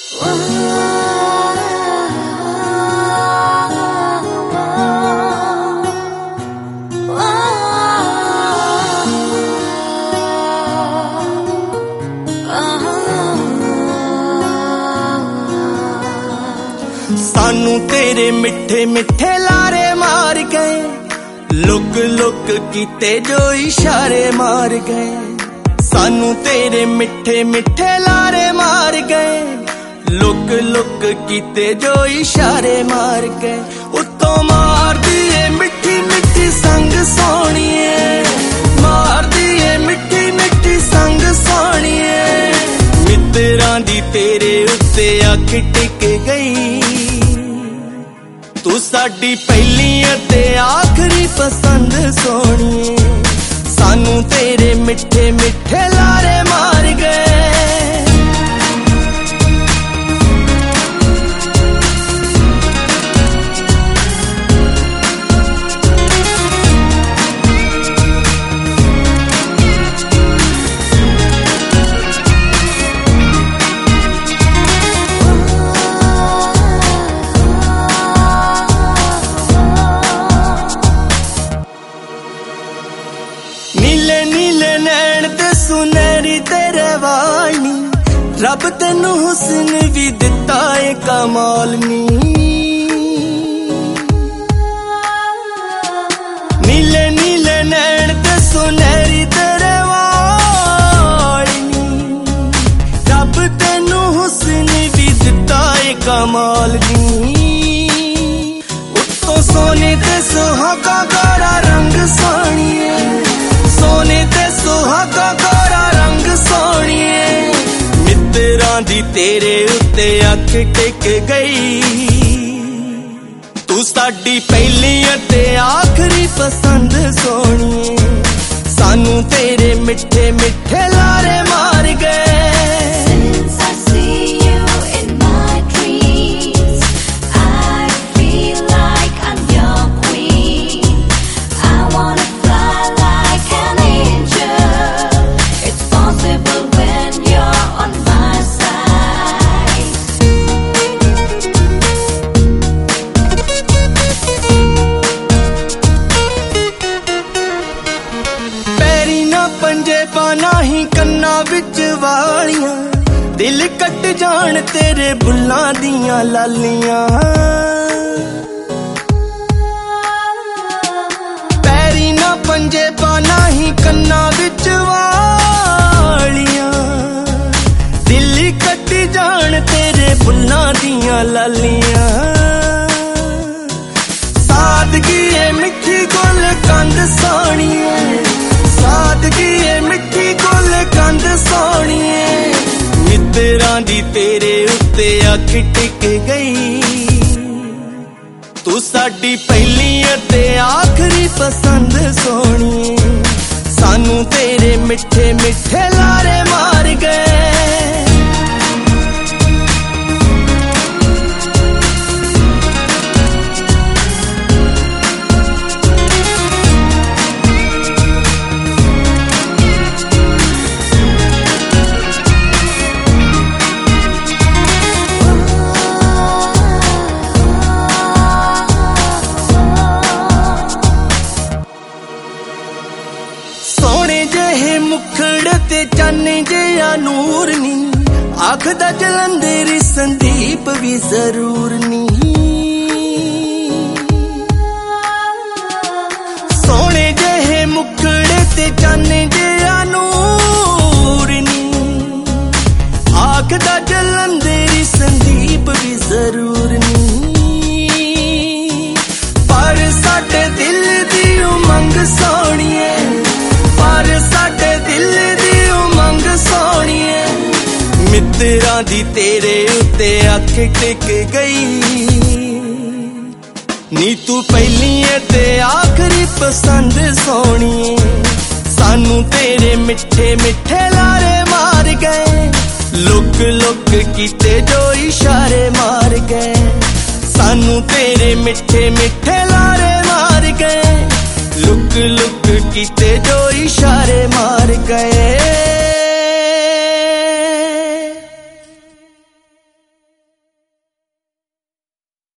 सानू तेरे मिठे मिठे लारे मार गए, लुक लुक कीते जो इशारे मार गए। सानू तेरे मिठे मिठे लारे मार गए, लुक लुक कीते जो इशारे मार गए। उत्तों मार दिए मिठी मिठी संग सोहणीए, मार दिए मिठी मिठी संग सोहणीए। मित्रां दी तेरे उत्ते अख टिक गई, तू साडी पहली ते आखरी पसंद सोहणीए। सानू तेरे मिठे मिठे लारे मार गए। नीले नीले नैन ते सुनहरी तेरे वाल नी, रब तेनू हुस्न भी दिता है कमाल नी। नीले नीले नैन ते सुनहरी तेरे वाल नी, रब तेनू हुस्न भी दिता है कमाल नी। उत्तों सोने ते सुहागा गोरा रंग सोहणीए, सोने ते सुहागा गोरा रंग सोहणीए। मित्रां दी तेरे उत्ते अख टिक गई, तू साडी पहली ते आखरी पसंद सोहणीए। सानू तेरे मिठे मिठे लारे मार गए। पंजे पाना ही कन्ना विच वालियां, दिल कट जान तेरे बुल्लां दियां लालियां। पैरी ना पंजे पाना ही कन्ना विच वालियां, दिल कट जान तेरे बुल्लां दियां लालियां। सादगी है मिठी गुल कंद सोहणीए, सादगी है मिठी गुल कंद सोहणीए। मित्रां दी तेरे उत्ते अख टिक गई, तू साडी पहली ते आखरी पसंद सोहणीए। सानू तेरे मिठे मिठे लारे मार गए। मुखड़ ते चन्ने जिहा नूर नी, आखदा जलंधरी संदीप भी जरूर नी। सोने जेहे मुखड़ ते चन्ने जिहा नूर नी, आखदा जलंधरी संदीप भी जरूर नी। पर साडे दिल दी उमंग सोहणीए, पर साडे दिल दी उमंग सोहणीए। मित्रां दी तेरे उत्ते अख टिक गई, नी तू पहली ते आखरी पसंद सोहणीए। सानू तेरे मिठे मिठे लारे मार गए, लुक लुक कीते जो इशारे मार गए। सानू तेरे मिठे मिठे लारे मार गए, लुक लुक कीते जो इशारे मार गए।